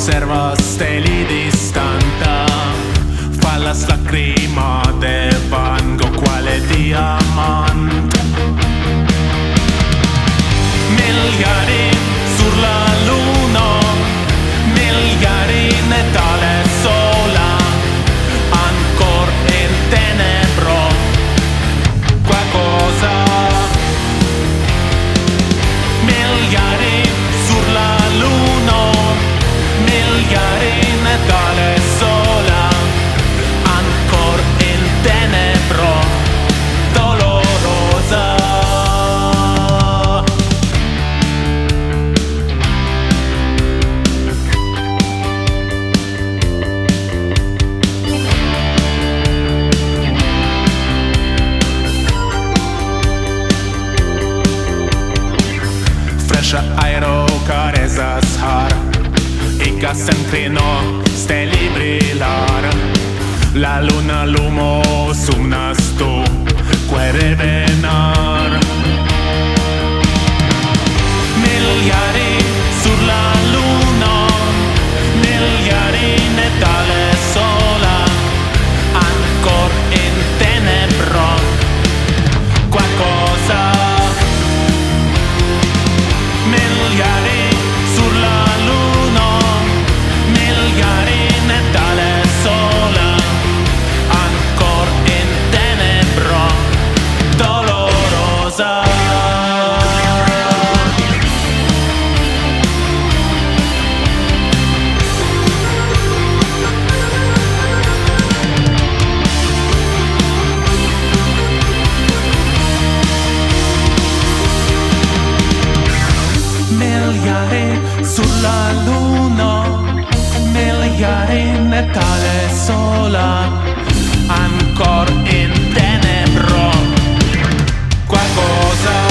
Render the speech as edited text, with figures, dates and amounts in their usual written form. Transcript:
Observa steli distanta, fa la lacrima de Van Gogh quale diamant. Miliardi sulla luna, miliardi Natale sola, ancor in tenebro qualcosa. Miliardi sulla luna, miliardi Natale sola, ancor in tenebro dolorosa. Aero care zashar i ca s'entrino steli brillar, la luna lumo sumnas tu que revenar. Miliardi sulla luna, miliardi Natale sola, ancor in tenebro qualcosa. Miliardi sulla luna, miliardi Natale sola, ancor in tenebro dolorosa. Miliardi sulla luna, miliardi Natale sola, ancor in tenebro qualcosa.